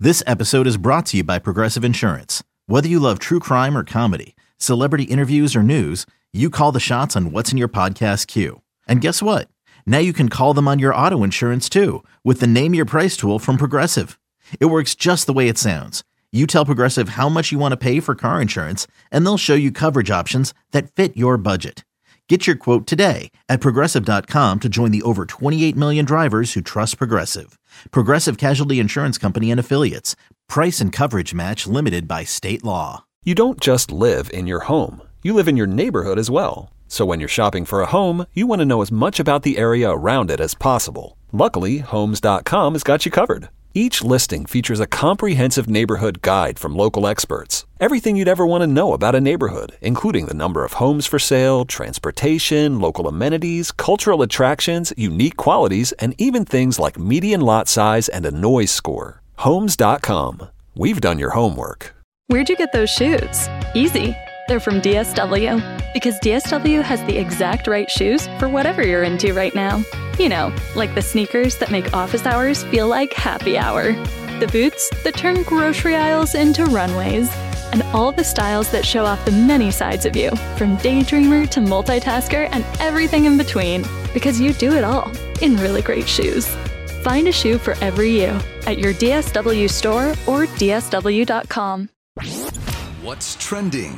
This episode is brought to you by Progressive Insurance. Whether you love true crime or comedy, celebrity interviews or news, you call the shots on what's in your podcast queue. And guess what? Now you can call them on your auto insurance too with the Name Your Price tool from Progressive. It works just the way it sounds. You tell Progressive how much you want to pay for car insurance, and they'll show you coverage options that fit your budget. Get your quote today at Progressive.com to join the over 28 million drivers who trust Progressive. Progressive Casualty Insurance Company and Affiliates. Price and coverage match limited by state law. You don't just live in your home. You live in your neighborhood as well. So when you're shopping for a home, you want to know as much about the area around it as possible. Luckily, Homes.com has got you covered. Each listing features a comprehensive neighborhood guide from local experts. Everything you'd ever want to know about a neighborhood, including the number of homes for sale, transportation, local amenities, cultural attractions, unique qualities, and even things like median lot size and a noise score. Homes.com. We've done your homework. Where'd you get those shoes? Easy. They're from DSW. Because DSW has the exact right shoes for whatever you're into right now. You know, like the sneakers that make office hours feel like happy hour. The boots that turn grocery aisles into runways. And all the styles that show off the many sides of you, from daydreamer to multitasker and everything in between. Because you do it all in really great shoes. Find a shoe for every you at your DSW store or DSW.com. What's trending?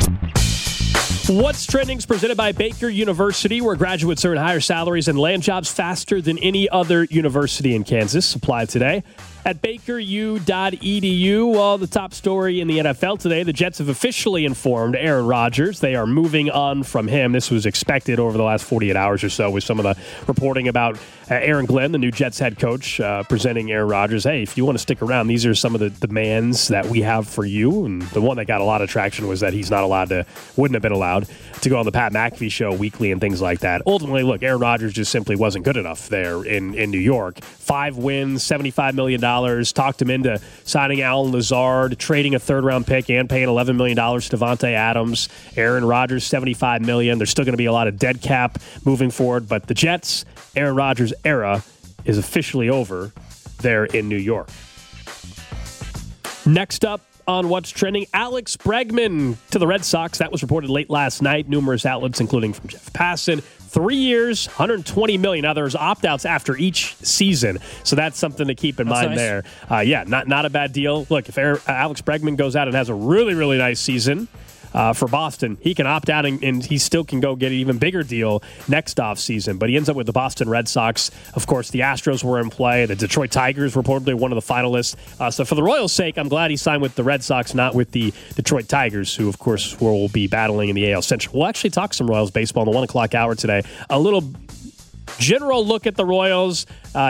What's Trending is presented by Baker University, where graduates earn higher salaries and land jobs faster than any other university in Kansas. Apply today at bakeru.edu. Well, the top story in the NFL today, the Jets have officially informed Aaron Rodgers they are moving on from him. This was expected over the last 48 hours or so with some of the reporting about Aaron Glenn, the new Jets head coach, presenting Aaron Rodgers, hey, if you want to stick around, these are some of the demands that we have for you. And the one that got a lot of traction was that he's wouldn't have been allowed to go on the Pat McAfee show weekly and things like that. Ultimately, look, Aaron Rodgers just simply wasn't good enough there in New York. 5 wins, $75 million. Talked him into signing Allen Lazard, trading a third-round pick, and paying $11 million to Davante Adams. Aaron Rodgers, $75 million. There's still going to be a lot of dead cap moving forward, but the Jets' Aaron Rodgers era is officially over there in New York. Next up on What's Trending, Alex Bregman to the Red Sox. That was reported late last night. Numerous outlets, including from Jeff Passan. 3 years, $120 million. Now, there's opt-outs after each season, so that's something to keep in mind there. Not a bad deal. Look, if Alex Bregman goes out and has a really, really nice season for Boston, he can opt out and he still can go get an even bigger deal next offseason. But he ends up with the Boston Red Sox. Of course, the Astros were in play. The Detroit Tigers reportedly one of the finalists. So for the Royals' sake, I'm glad he signed with the Red Sox, not with the Detroit Tigers, who, of course, will be battling in the AL Central. We'll actually talk some Royals baseball in the 1 o'clock hour today. A little general look at the Royals.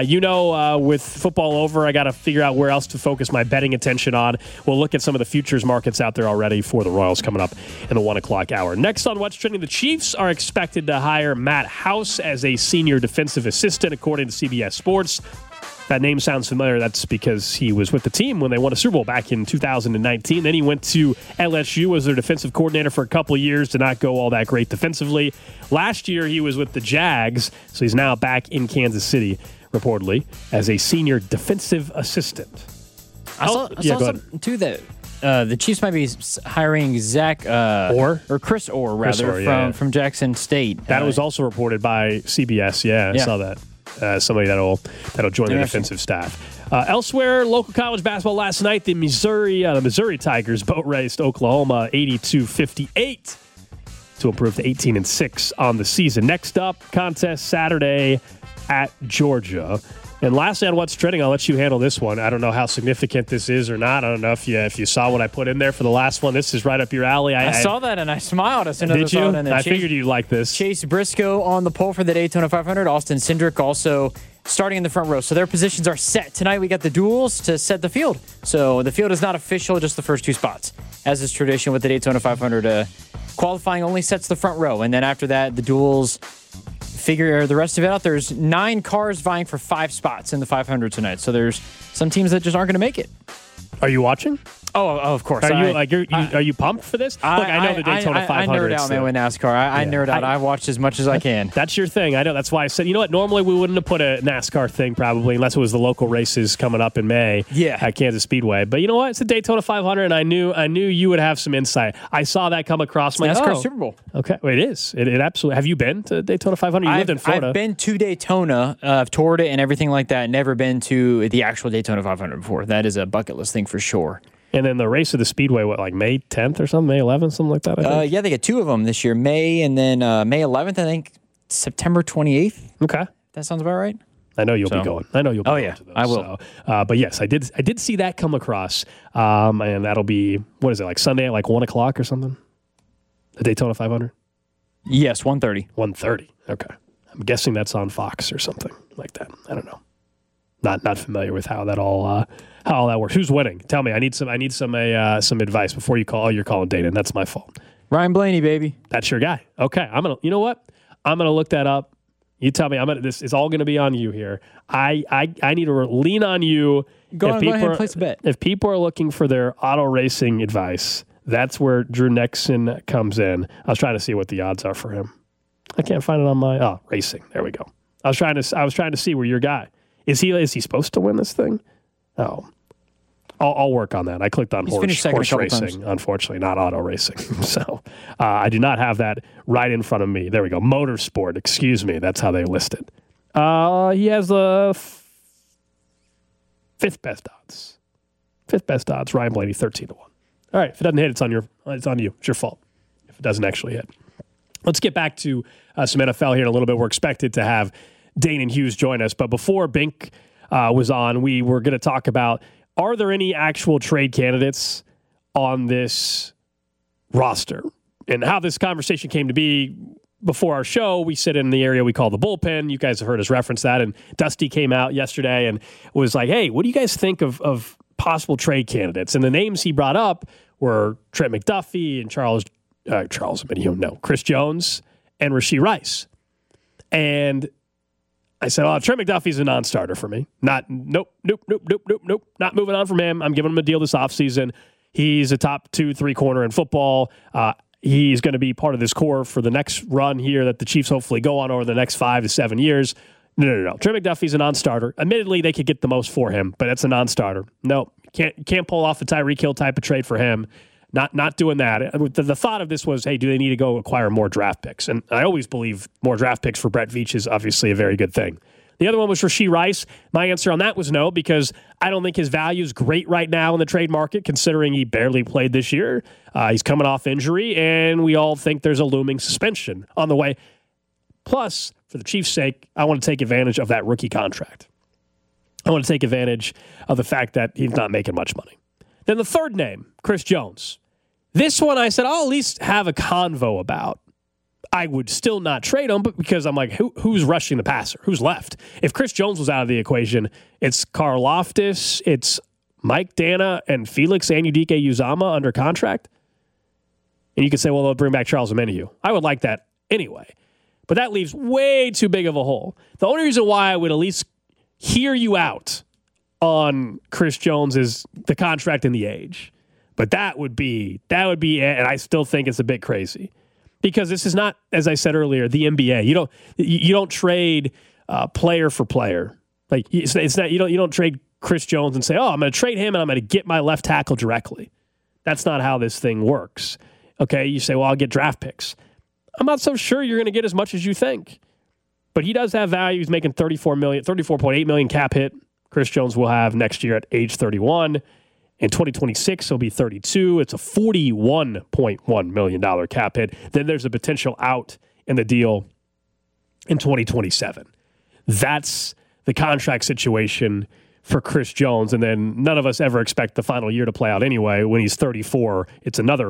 With football over, I got to figure out where else to focus my betting attention on. We'll look at some of the futures markets out there already for the Royals coming up in the 1 o'clock hour. Next on What's Trending, the Chiefs are expected to hire Matt House as a senior defensive assistant, according to CBS Sports. That name sounds familiar. That's because he was with the team when they won a Super Bowl back in 2019. Then he went to LSU as their defensive coordinator for a couple of years. Did not go all that great defensively. Last year, he was with the Jags, so he's now back in Kansas City, reportedly, as a senior defensive assistant. I saw something, too, that the Chiefs might be hiring Zach or Chris Orr, rather, from Jackson State. That was also reported by CBS. I saw that. Somebody that'll join the defensive staff. Elsewhere, local college basketball last night, the Missouri Tigers boat raced Oklahoma 82-58 to improve to 18-6 on the season. Next up, contest Saturday at Georgia. And lastly, on What's Trending, I'll let you handle this one. I don't know how significant this is or not. I don't know if you saw what I put in there for the last one. This is right up your alley. I saw that and I smiled as soon as I saw it. I figured you'd like this. Chase Briscoe on the pole for the Daytona 500. Austin Cindric also starting in the front row. So their positions are set. Tonight we got the duels to set the field. So the field is not official, just the first 2 spots. As is tradition with the Daytona 500, qualifying only sets the front row. And then after that, the duels figure the rest of it out. There's 9 cars vying for 5 spots in the 500 tonight. So there's some teams that just aren't going to make it. Are you watching? Oh, of course. Are you pumped for this? Look, I know the Daytona 500. I nerd out, man, with NASCAR. I nerd out. I watch as much as I can. That's your thing. I know. That's why I said, you know what? Normally we wouldn't have put a NASCAR thing probably unless it was the local races coming up in May at Kansas Speedway. But you know what? It's the Daytona 500, and I knew you would have some insight. I saw that come across. My NASCAR Super Bowl. Okay, well, it is. It absolutely. Have you been to Daytona 500? You lived in Florida. I've been to Daytona. I've toured it and everything like that. Never been to the actual Daytona 500 before. That is a bucket list thing for sure. And then the race of the Speedway, like May 10th or something, May 11th, something like that, I think? Yeah, they get two of them this year, May and then May 11th, I think September 28th. Okay. That sounds about right. I know you'll be going. I know you'll be going to those. I will. So, but yes, I did see that come across. And that'll be, what is it, like Sunday at like 1 o'clock or something? The Daytona 500? Yes, 1:30. 1:30. Okay. I'm guessing that's on Fox or something like that. I don't know. Not familiar with how all that works. Who's winning? Tell me. I need some advice before you call. Oh, you're calling Dayton. That's my fault. Ryan Blaney, baby. That's your guy. Okay. You know what? I'm gonna look that up. You tell me. This is all gonna be on you here. I need to lean on you. Go ahead and place a bet. If people are looking for their auto racing advice, that's where Drew Nexon comes in. I was trying to see what the odds are for him. I can't find it on my racing. There we go. I was trying to see where your guy. Is he supposed to win this thing? Oh, I'll work on that. I clicked on horse racing, times. Unfortunately, not auto racing. So I do not have that right in front of me. There we go. Motorsport. Excuse me. That's how they list it. He has the fifth best odds. Fifth best odds. Ryan Blaney, 13-1. All right. If it doesn't hit, it's on you. It's your fault. If it doesn't actually hit. Let's get back to some NFL here in a little bit. We're expected to have Dane and Hughes join us. But before Bink was on, we were going to talk about, are there any actual trade candidates on this roster? And how this conversation came to be before our show, we sit in the area we call the bullpen. You guys have heard us reference that. And Dusty came out yesterday and was like, hey, what do you guys think of possible trade candidates? And the names he brought up were Trent McDuffie and Chris Jones and Rashee Rice. And I said, Trent McDuffie's a non-starter for me. Nope. Not moving on from him. I'm giving him a deal this offseason. He's a top 2-3 corner in football. He's going to be part of this core for the next run here that the Chiefs hopefully go on over the next 5 to 7 years. No. Trent McDuffie's a non-starter. Admittedly, they could get the most for him, but it's a non-starter. No, can't pull off the Tyreek Hill type of trade for him. Not doing that. The thought of this was, hey, do they need to go acquire more draft picks? And I always believe more draft picks for Brett Veach is obviously a very good thing. The other one was Rashee Rice. My answer on that was no, because I don't think his value is great right now in the trade market, considering he barely played this year. He's coming off injury, and we all think there's a looming suspension on the way. Plus, for the Chiefs' sake, I want to take advantage of that rookie contract. I want to take advantage of the fact that he's not making much money. Then the third name, Chris Jones. This one I said, I'll at least have a convo about. I would still not trade him, but because I'm like, who's rushing the passer? Who's left? If Chris Jones was out of the equation, it's Karlaftis, it's Mike Dana, and Felix Anudike-Uzomah under contract. And you could say, well, they'll bring back Charles Omenihu. I would like that anyway. But that leaves way too big of a hole. The only reason why I would at least hear you out on Chris Jones is the contract and the age. But that would be, and I still think it's a bit crazy, because this is not, as I said earlier, the NBA. You don't trade player for player. Like it's not, you don't trade Chris Jones and say, I'm going to trade him and I'm going to get my left tackle directly. That's not how this thing works. Okay, you say, I'll get draft picks. I'm not so sure you're going to get as much as you think. But he does have value. He's making $34.8 million cap hit. Chris Jones will have next year at age 31. In 2026, he'll be 32. It's a $41.1 million cap hit. Then there's a potential out in the deal in 2027. That's the contract situation for Chris Jones. And then none of us ever expect the final year to play out anyway. When he's 34, it's another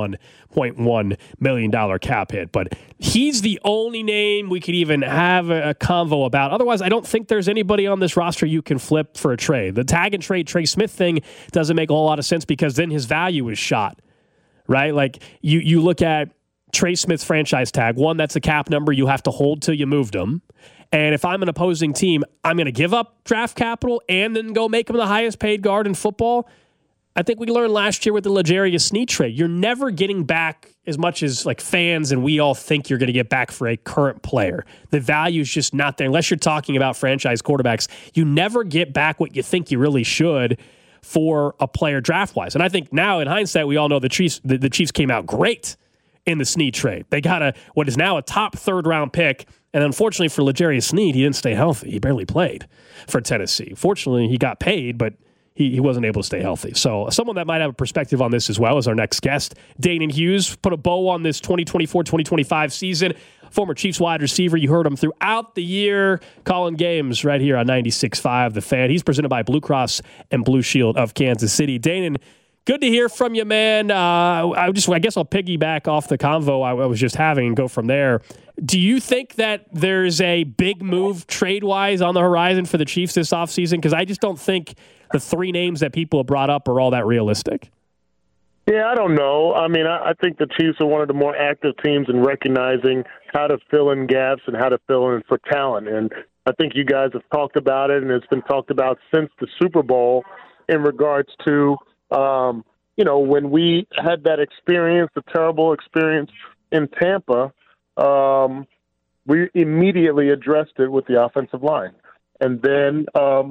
$41.1 million cap hit. But he's the only name we could even have a convo about. Otherwise, I don't think there's anybody on this roster you can flip for a trade. The tag and trade Trey Smith thing doesn't make a whole lot of sense, because then his value is shot, right? Like you look at Trey Smith's franchise tag. One, that's a cap number you have to hold till you moved him. And if I'm an opposing team, I'm going to give up draft capital and then go make him the highest paid guard in football. I think we learned last year with the L'Jarius Sneed trade, you're never getting back as much as like fans and we all think you're going to get back for a current player. The value is just not there. Unless you're talking about franchise quarterbacks, you never get back what you think you really should for a player draft-wise. And I think now in hindsight, we all know the Chiefs came out great in the Sneed trade. They got what is now a top third-round pick, and unfortunately for L'Jarius Sneed, he didn't stay healthy. He barely played for Tennessee. Fortunately, he got paid, but he wasn't able to stay healthy. So someone that might have a perspective on this as well is our next guest. Danan Hughes put a bow on this 2024-2025 season. Former Chiefs wide receiver. You heard him throughout the year calling games right here on 96.5 The Fan. He's presented by Blue Cross and Blue Shield of Kansas City. Danan, good to hear from you, man. I guess I'll piggyback off the convo I was just having and go from there. Do you think that there's a big move trade-wise on the horizon for the Chiefs this offseason? Because I just don't think the three names that people have brought up are all that realistic. Yeah, I don't know. I mean, I think the Chiefs are one of the more active teams in recognizing how to fill in gaps and how to fill in for talent. And I think you guys have talked about it, and it's been talked about since the Super Bowl in regards to, when we had that experience, the terrible experience in Tampa, we immediately addressed it with the offensive line. And then,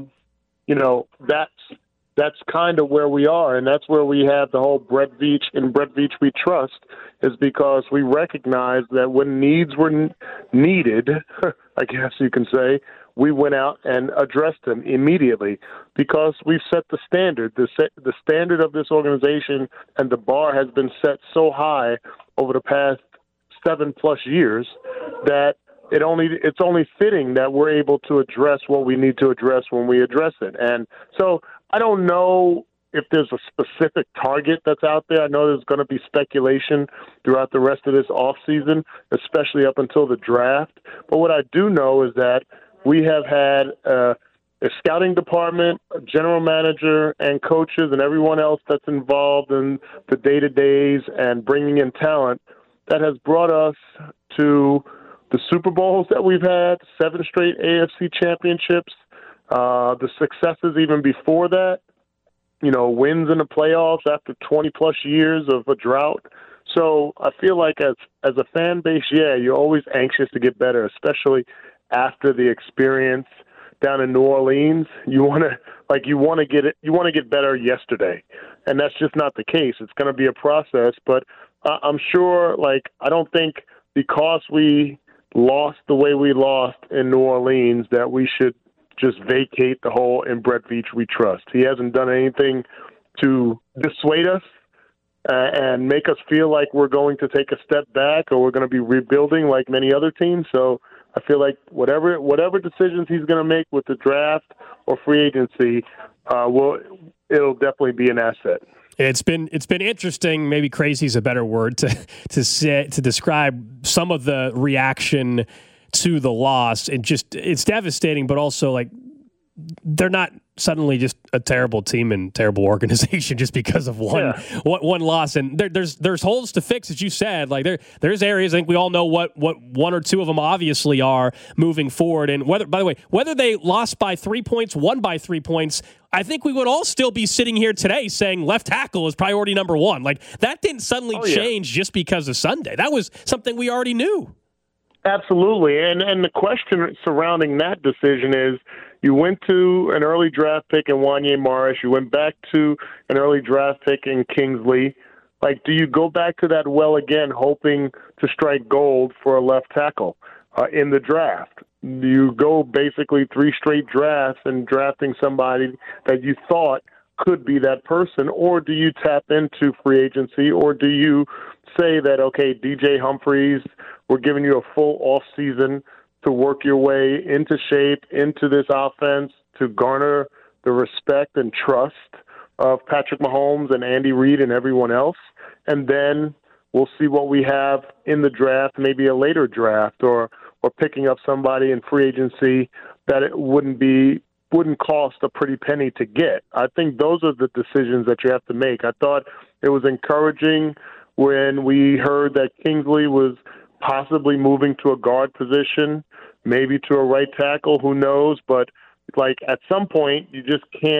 that's kind of where we are, and that's where we have the whole Brett Veach and Brett Veach we trust, is because we recognize that when needs were needed, I guess you can say, we went out and addressed them immediately because we've set the standard. The standard of this organization and the bar has been set so high over the past 7+ years that it's only fitting that we're able to address what we need to address when we address it. And so I don't know if there's a specific target that's out there. I know there's going to be speculation throughout the rest of this offseason, especially up until the draft. But what I do know is that we have had a scouting department, a general manager, and coaches and everyone else that's involved in the day-to-days and bringing in talent that has brought us to the Super Bowls that we've had, 7 straight AFC championships, the successes even before that, wins in the playoffs after 20-plus years of a drought. So I feel like as a fan base, you're always anxious to get better, especially after the experience down in New Orleans. You want to get better yesterday, and that's just not the case. It's going to be a process, but I'm sure. I don't think because we lost the way we lost in New Orleans that we should just vacate the whole "in Brett Veach we trust." He hasn't done anything to dissuade us and make us feel like we're going to take a step back or we're going to be rebuilding like many other teams. So I feel like whatever decisions he's going to make with the draft or free agency, it'll definitely be an asset. It's been interesting. Maybe crazy is a better word to describe some of the reaction to the loss. And just it's devastating, but also they're not suddenly just a terrible team and terrible organization just because of one loss. And there's holes to fix, as you said. There's areas I think we all know what one or two of them obviously are moving forward. And whether they lost by 3 points, won by 3 points, I think we would all still be sitting here today saying left tackle is priority number one. That didn't suddenly change just because of Sunday. That was something we already knew. Absolutely. And the question surrounding that decision is, you went to an early draft pick in Wanya Morris. You went back to an early draft pick in Kingsley. Do you go back to that well again, hoping to strike gold for a left tackle in the draft? Do you go basically 3 straight drafts and drafting somebody that you thought could be that person, or do you tap into free agency, or do you say that, okay, DJ Humphries, we're giving you a full off season to work your way into shape, into this offense, to garner the respect and trust of Patrick Mahomes and Andy Reid and everyone else. And then we'll see what we have in the draft, maybe a later draft, or picking up somebody in free agency that it wouldn't cost a pretty penny to get. I think those are the decisions that you have to make. I thought it was encouraging when we heard that Kingsley was possibly moving to a guard position, maybe to a right tackle, who knows, but at some point you just can't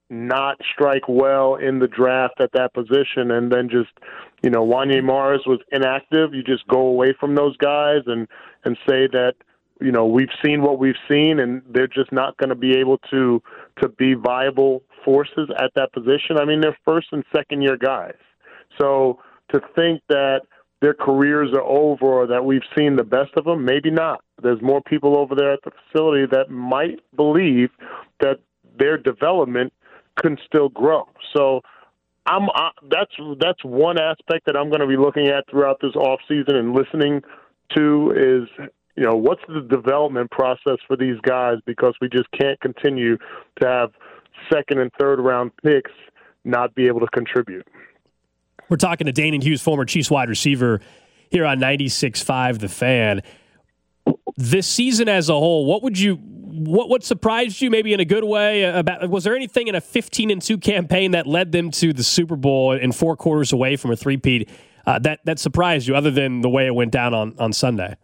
not strike well in the draft at that position, and then just, Wanya Morris was inactive. You just go away from those guys and say that, we've seen what we've seen, and they're just not going to be able to be viable forces at that position. I mean, they're first and second year guys. So to think that their careers are over or that we've seen the best of them, maybe not. There's more people over there at the facility that might believe that their development can still grow. So that's one aspect that I'm going to be looking at throughout this offseason and listening to is, what's the development process for these guys, because we just can't continue to have second and third round picks not be able to contribute. We're talking to Danan Hughes, former Chiefs wide receiver, here on 96.5 The Fan. This season as a whole, what surprised you, maybe in a good way? Was there anything in a 15-2 campaign that led them to the Super Bowl and 4 quarters away from a three-peat that surprised you, other than the way it went down on Sunday?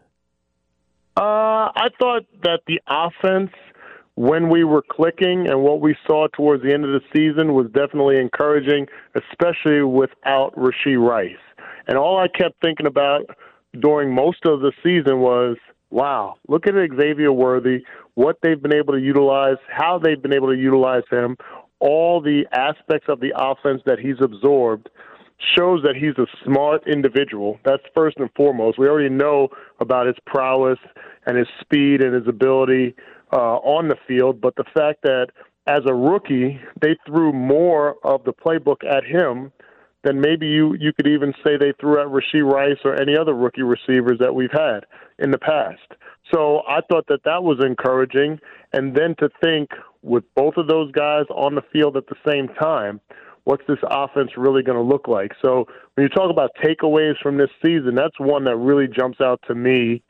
I thought that the offense, when we were clicking and what we saw towards the end of the season, was definitely encouraging, especially without Rashee Rice. And all I kept thinking about during most of the season was, wow, look at Xavier Worthy, what they've been able to utilize, how they've been able to utilize him, all the aspects of the offense that he's absorbed shows that he's a smart individual. That's first and foremost. We already know about his prowess and his speed and his ability on the field, but the fact that as a rookie, they threw more of the playbook at him than maybe you could even say they threw at Rashee Rice or any other rookie receivers that we've had in the past. So I thought that was encouraging. And then to think with both of those guys on the field at the same time, what's this offense really going to look like? So when you talk about takeaways from this season, that's one that really jumps out to me,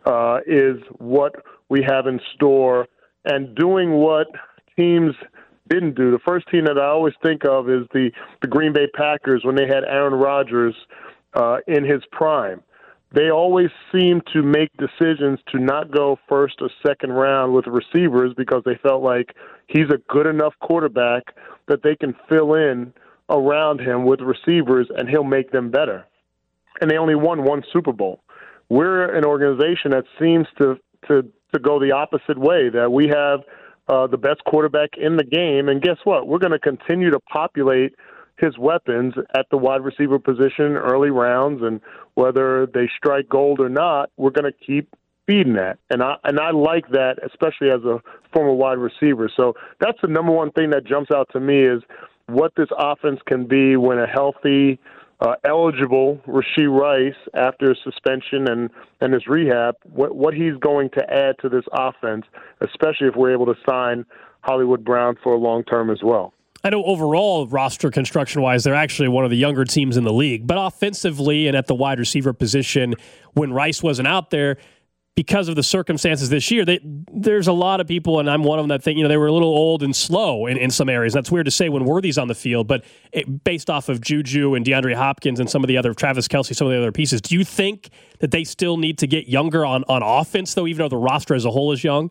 is what we have in store and doing what teams didn't do. The first team that I always think of is the Green Bay Packers when they had Aaron Rodgers in his prime. They always seem to make decisions to not go first or second round with receivers because they felt like he's a good enough quarterback that they can fill in around him with receivers and he'll make them better. And they only won 1 Super Bowl. We're an organization that seems to go the opposite way, that we have the best quarterback in the game. And guess what? We're going to continue to populate his weapons at the wide receiver position early rounds, and whether they strike gold or not, we're going to keep feeding that. And I like that, especially as a former wide receiver. So that's the number one thing that jumps out to me is what this offense can be when a healthy, eligible Rashee Rice after suspension and his rehab, what he's going to add to this offense, especially if we're able to sign Hollywood Brown for a long term as well. I know overall, roster construction-wise, they're actually one of the younger teams in the league. But offensively and at the wide receiver position, when Rice wasn't out there, because of the circumstances this year, there's a lot of people, and I'm one of them, that think they were a little old and slow in some areas. That's weird to say when Worthy's on the field, but based off of Juju and DeAndre Hopkins and some of the other, Travis Kelce, some of the other pieces, do you think that they still need to get younger on offense, though, even though the roster as a whole is young?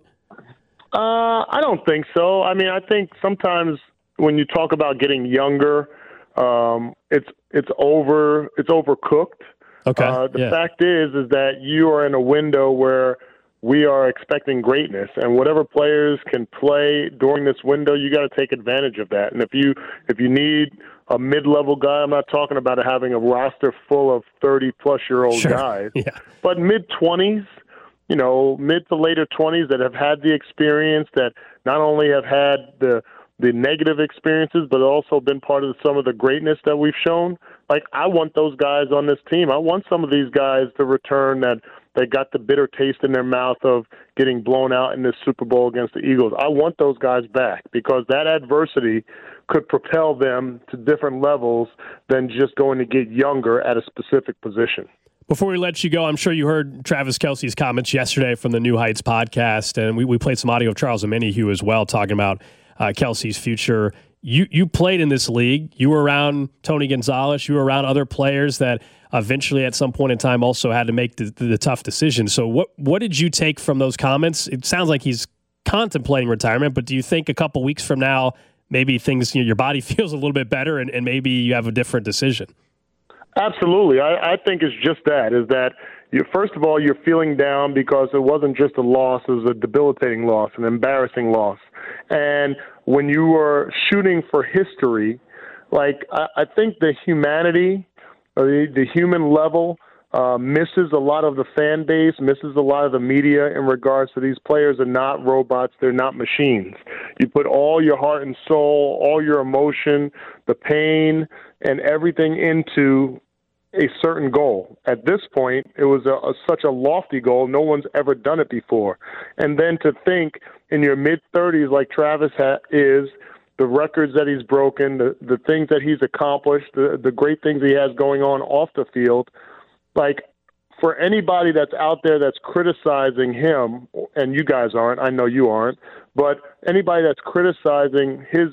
I don't think so. I mean, I think sometimes when you talk about getting younger, it's overcooked. Okay. The fact is that you are in a window where we are expecting greatness, and whatever players can play during this window, you got to take advantage of that. And if you need a mid-level guy, I'm not talking about having a roster full of 30-plus-year-old guys, but mid-20s, mid to later 20s that have had the experience, that not only have had the negative experiences, but also been part of some of the greatness that we've shown. Like, I want those guys on this team. I want some of these guys to return that they got the bitter taste in their mouth of getting blown out in this Super Bowl against the Eagles. I want those guys back because that adversity could propel them to different levels than just going to get younger at a specific position. Before we let you go, I'm sure you heard Travis Kelce's comments yesterday from the New Heights podcast, and we played some audio of Charles Omenihu as well talking about Kelce's future. You played in this league. You were around Tony Gonzalez. You were around other players that eventually at some point in time also had to make the tough decision. So what did you take from those comments? It sounds like he's contemplating retirement, but do you think a couple weeks from now maybe things, your body feels a little bit better and maybe you have a different decision. Absolutely. I think it's just that, is that first of all, you're feeling down because it wasn't just a loss, it was a debilitating loss, an embarrassing loss. And when you were shooting for history, I think the humanity, or the human level, misses a lot of the fan base, misses a lot of the media in regards to these players are not robots, they're not machines. You put all your heart and soul, all your emotion, the pain, and everything into a certain goal. At this point, it was such a lofty goal. No one's ever done it before. And then to think in your mid-30s like Travis is, the records that he's broken, the things that he's accomplished, the great things he has going on off the field, for anybody that's out there that's criticizing him, and you guys aren't, I know you aren't, but anybody that's criticizing his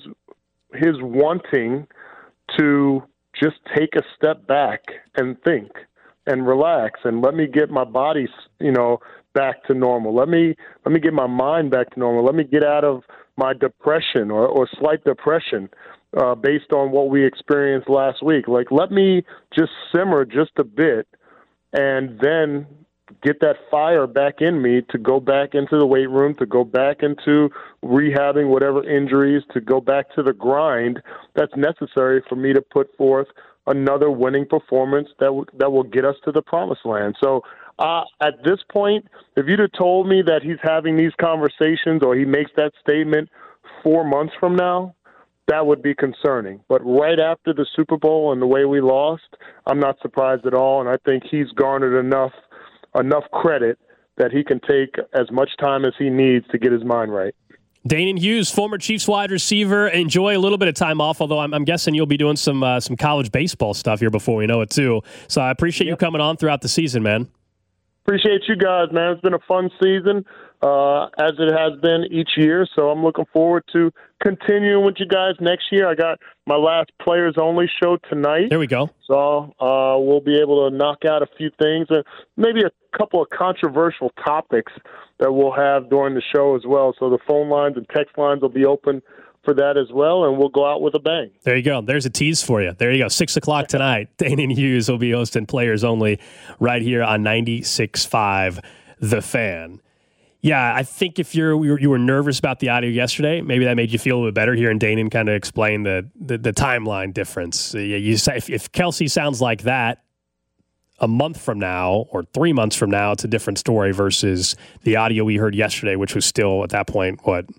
wanting to just take a step back and think and relax and let me get my body, back to normal. Let me get my mind back to normal. Let me get out of my depression or slight depression based on what we experienced last week. Let me just simmer just a bit and then get that fire back in me to go back into the weight room, to go back into rehabbing whatever injuries, to go back to the grind that's necessary for me to put forth another winning performance that will get us to the promised land. So at this point, if you'd have told me that he's having these conversations or he makes that statement 4 months from now, that would be concerning. But right after the Super Bowl and the way we lost, I'm not surprised at all, and I think he's garnered enough credit that he can take as much time as he needs to get his mind right. Danan Hughes, former Chiefs wide receiver, enjoy a little bit of time off, although I'm guessing you'll be doing some college baseball stuff here before we know it, too. So I appreciate you coming on throughout the season, man. Appreciate you guys, man. It's been a fun season, as it has been each year, so I'm looking forward to continuing with you guys next year. I got my last Players Only show tonight. There we go. So we'll be able to knock out a few things, maybe a couple of controversial topics that we'll have during the show as well. So the phone lines and text lines will be open for that as well, and we'll go out with a bang. There you go. There's a tease for you. There you go. 6 o'clock tonight. Danan Hughes will be hosting Players Only right here on 96.5 The Fan. Yeah, I think if you were nervous about the audio yesterday, maybe that made you feel a little bit better hearing Danan kind of explain the timeline difference. If Kelce sounds like that a month from now or 3 months from now, it's a different story versus the audio we heard yesterday, which was still at that point,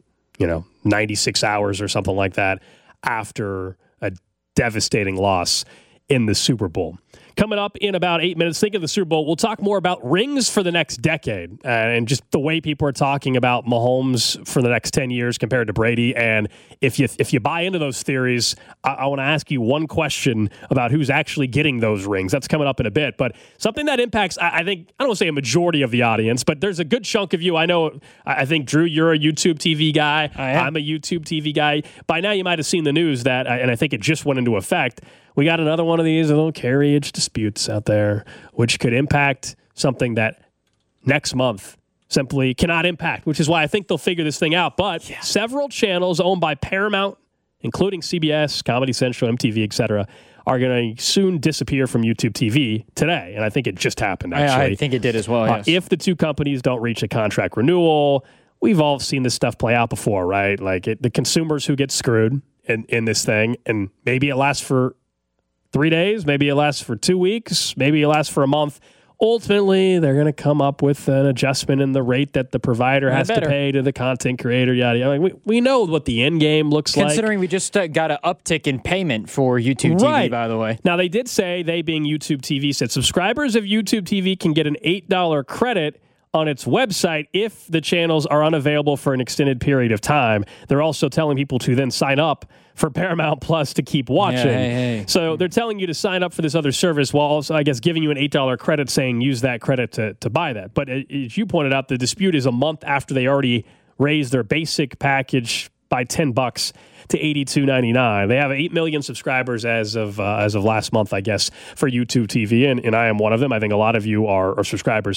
96 hours or something like that after a devastating loss in the Super Bowl. Coming up in about 8 minutes, think of the Super Bowl. We'll talk more about rings for the next decade and just the way people are talking about Mahomes for the next 10 years compared to Brady. And if you buy into those theories, I want to ask you one question about who's actually getting those rings. That's coming up in a bit. But something that impacts, I think, I don't want to say a majority of the audience, but there's a good chunk of you. I think, Drew, you're a YouTube TV guy. I'm a YouTube TV guy. By now you might have seen the news that, and I think it just went into effect, we got another one of these little carriage disputes out there, which could impact something that next month simply cannot impact, which is why I think they'll figure this thing out. But several channels owned by Paramount, including CBS, Comedy Central, MTV, etc., are going to soon disappear from YouTube TV today. And I think it just happened, actually. I think it did as well, yes. If the two companies don't reach a contract renewal, we've all seen this stuff play out before, right? Like the consumers who get screwed in this thing, and maybe it lasts for 3 days, maybe it lasts for 2 weeks, maybe it lasts for a month. Ultimately, they're going to come up with an adjustment in the rate that the provider has to pay to the content creator, yada, yada. We know what the end game looks like. Considering we just got an uptick in payment for YouTube TV, by the way. Now, they did say, they being YouTube TV, said subscribers of YouTube TV can get an $8 credit on its website if the channels are unavailable for an extended period of time. They're also telling people to then sign up for Paramount Plus to keep watching. So they're telling you to sign up for this other service while also, I guess, giving you an $8 credit saying use that credit to buy that. But as you pointed out, the dispute is a month after they already raised their basic package by $10 to $82.99. They have 8 million subscribers as of last month, I guess, for YouTube TV, and I am one of them. I think a lot of you are subscribers.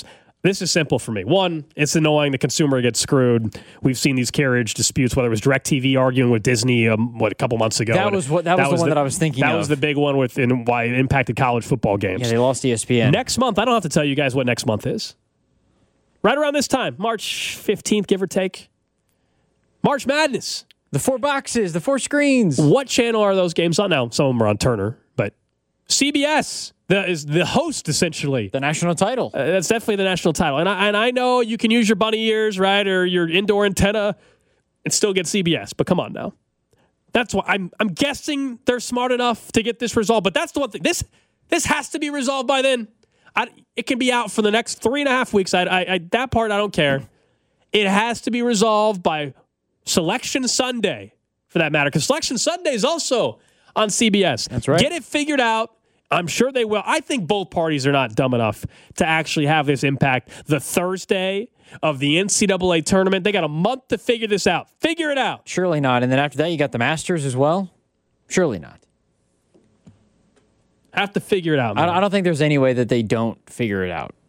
This is simple for me. One, it's annoying the consumer gets screwed. We've seen these carriage disputes, whether it was DirecTV arguing with Disney, a couple months ago. That was the one that I was thinking of. That was the big one and why it impacted college football games. Yeah, they lost ESPN. Next month, I don't have to tell you guys what next month is. Right around this time, March 15th, give or take. March Madness. The 4 boxes, the 4 screens. What channel are those games on now? Some of them are on Turner, but CBS is the host, essentially. The national title. That's definitely the national title. And I know you can use your bunny ears, right, or your indoor antenna and still get CBS, but come on now. That's why I'm guessing they're smart enough to get this resolved, but that's the one thing. This has to be resolved by then. It can be out for the next 3.5 weeks. That part, I don't care. It has to be resolved by Selection Sunday, for that matter, because Selection Sunday is also on CBS. That's right. Get it figured out. I'm sure they will. I think both parties are not dumb enough to actually have this impact the Thursday of the NCAA tournament. They got a month to figure this out. Figure it out. Surely not. And then after that, you got the Masters as well? Surely not. Have to figure it out, man. I don't think there's any way that they don't figure it out.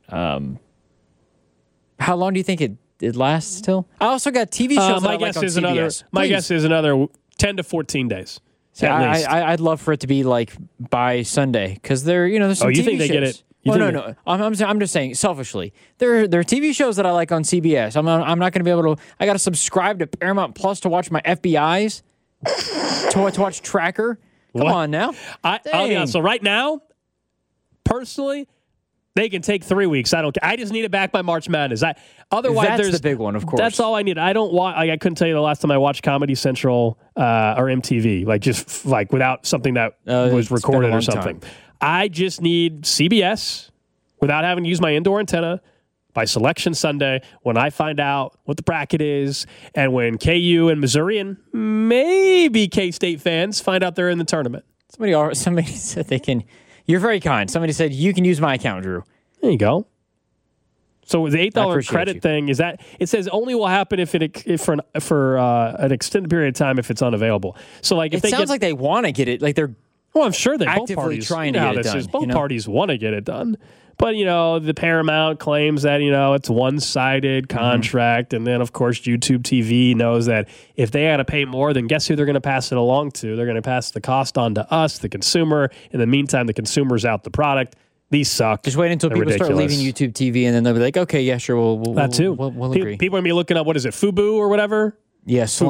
How long do you think it lasts till? I also got TV shows that I like on CBS. My guess is another 10 to 14 days. I'd love for it to be like by Sunday because there's some TV shows. You think they get it? No. I'm just saying selfishly. There are TV shows that I like on CBS. I'm not going to be able to. I got to subscribe to Paramount Plus to watch my FBI's, to watch Tracker. Come on now. So right now, personally, they can take 3 weeks. I don't care. I just need it back by March Madness. Otherwise, that's the big one, of course. That's all I need. I don't want. I couldn't tell you the last time I watched Comedy Central or MTV, just without something that was recorded or something. Time. I just need CBS without having to use my indoor antenna by Selection Sunday when I find out what the bracket is and when KU and Missouri and maybe K-State fans find out they're in the tournament. Somebody said they can. You're very kind. Somebody said you can use my account, Drew. There you go. So the $8 credit thing is that it says only will happen if for an extended period of time if it's unavailable. So if it sounds like they want to get it, like they're. Well, I'm sure they actively both parties trying to get it done. Both parties want to get it done. But, the Paramount claims that, it's one-sided contract. And then, of course, YouTube TV knows that if they got to pay more, then guess who they're going to pass it along to? They're going to pass the cost on to us, the consumer. In the meantime, the consumer's out the product. These suck. Just wait until people start leaving YouTube TV, and then they'll be like, okay, yeah, sure, we'll agree. People are going to be looking up, what is it, Fubo or whatever? Yes,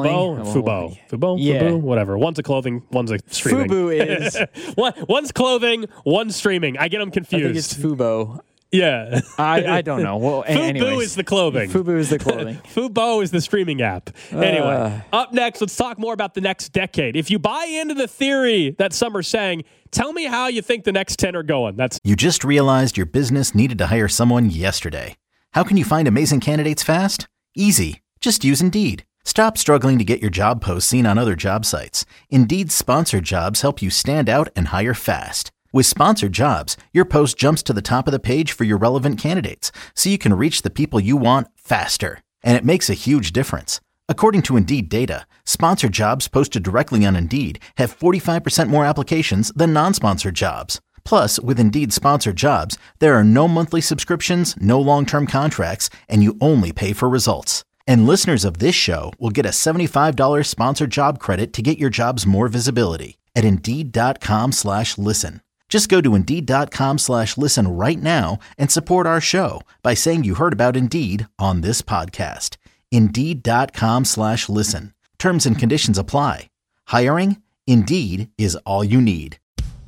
Fubo, whatever. One's a clothing, one's a streaming. Fubo is one's clothing, one's streaming. I get them confused. I think it's Fubo. Yeah, I don't know. Well, Fubo is the clothing. Fubo is the clothing. Fubo is the streaming app. Anyway, up next, let's talk more about the next decade. If you buy into the theory that some are saying, tell me how you think the next 10 are going. You just realized your business needed to hire someone yesterday. How can you find amazing candidates fast? Easy. Just use Indeed. Stop struggling to get your job posts seen on other job sites. Indeed's sponsored jobs help you stand out and hire fast. With sponsored jobs, your post jumps to the top of the page for your relevant candidates, so you can reach the people you want faster. And it makes a huge difference. According to Indeed data, sponsored jobs posted directly on Indeed have 45% more applications than non-sponsored jobs. Plus, with Indeed sponsored jobs, there are no monthly subscriptions, no long-term contracts, and you only pay for results. And listeners of this show will get a $75 sponsored job credit to get your jobs more visibility at Indeed.com/listen. Just go to Indeed.com/listen right now and support our show by saying you heard about Indeed on this podcast. Indeed.com/listen. Terms and conditions apply. Hiring? Indeed is all you need.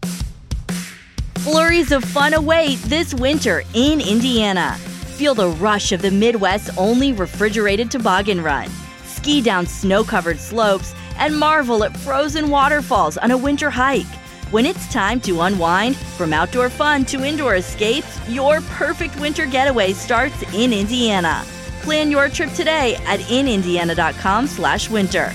Flurries of fun await this winter in Indiana. Feel the rush of the Midwest's only refrigerated toboggan run. Ski down snow-covered slopes and marvel at frozen waterfalls on a winter hike. When it's time to unwind, from outdoor fun to indoor escapes, your perfect winter getaway starts in Indiana. Plan your trip today at inindiana.com/winter.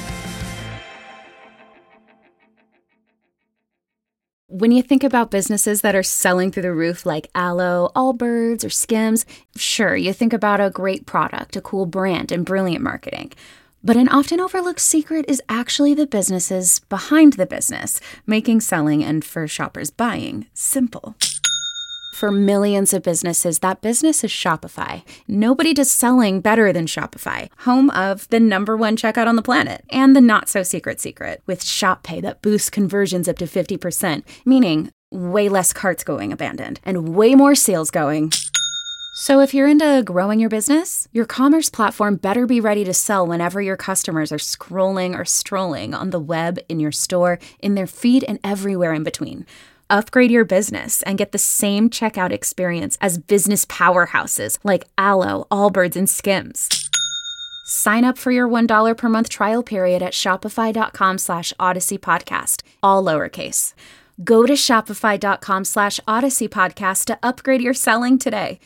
When you think about businesses that are selling through the roof like Aloe, Allbirds, or Skims, sure, you think about a great product, a cool brand, and brilliant marketing. But an often overlooked secret is actually the businesses behind the business, making selling and, for shoppers, buying simple. For millions of businesses, that business is Shopify. Nobody does selling better than Shopify, home of the #1 checkout on the planet and the not-so-secret secret with Shop Pay that boosts conversions up to 50%, meaning way less carts going abandoned and way more sales going. So if you're into growing your business, your commerce platform better be ready to sell whenever your customers are scrolling or strolling on the web, in your store, in their feed, and everywhere in between. Upgrade your business and get the same checkout experience as business powerhouses like Alo, Allbirds, and Skims. Sign up for your $1 per month trial period at shopify.com/Odyssey Podcast, all lowercase. Go to shopify.com/Odyssey Podcast to upgrade your selling today.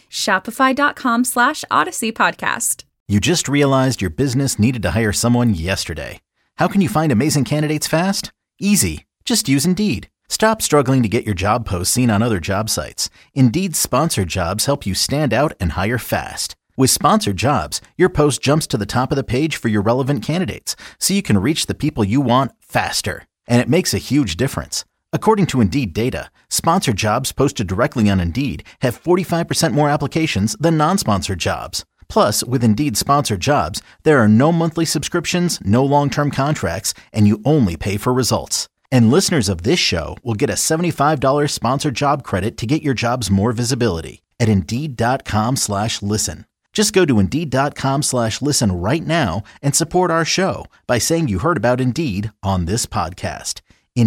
Shopify.com/Odyssey Podcast. You just realized your business needed to hire someone yesterday. How can you find amazing candidates fast? Easy. Just use Indeed. Stop struggling to get your job posts seen on other job sites. Indeed's sponsored jobs help you stand out and hire fast. With sponsored jobs, your post jumps to the top of the page for your relevant candidates, so you can reach the people you want faster. And it makes a huge difference. According to Indeed data, sponsored jobs posted directly on Indeed have 45% more applications than non-sponsored jobs. Plus, with Indeed sponsored jobs, there are no monthly subscriptions, no long-term contracts, and you only pay for results. And listeners of this show will get a $75 sponsored job credit to get your jobs more visibility at Indeed.com/listen. Just go to Indeed.com/listen right now and support our show by saying you heard about Indeed on this podcast.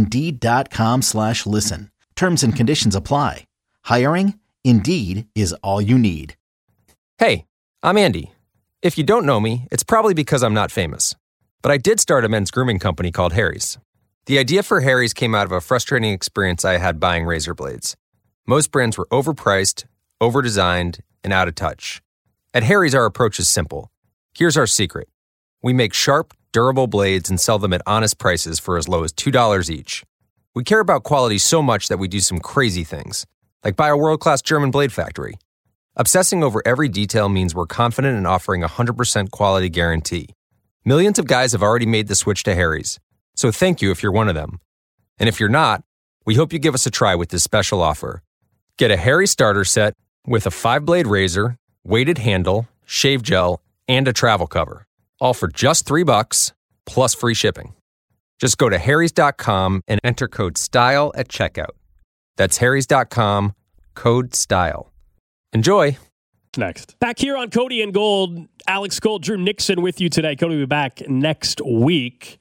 Indeed.com/listen. Terms and conditions apply. Hiring? Indeed is all you need. Hey, I'm Andy. If you don't know me, it's probably because I'm not famous. But I did start a men's grooming company called Harry's. The idea for Harry's came out of a frustrating experience I had buying razor blades. Most brands were overpriced, overdesigned, and out of touch. At Harry's, our approach is simple. Here's our secret. We make sharp, durable blades and sell them at honest prices for as low as $2 each. We care about quality so much that we do some crazy things, like buy a world-class German blade factory. Obsessing over every detail means we're confident in offering a 100% quality guarantee. Millions of guys have already made the switch to Harry's. So thank you if you're one of them. And if you're not, we hope you give us a try with this special offer. Get a Harry starter set with a 5-blade razor, weighted handle, shave gel, and a travel cover. All for just $3 plus free shipping. Just go to harrys.com and enter code STYLE at checkout. That's harrys.com, code STYLE. Enjoy. Next. Back here on Cody and Gold, Alex Gold, Drew Nixon with you today. Cody will be back next week.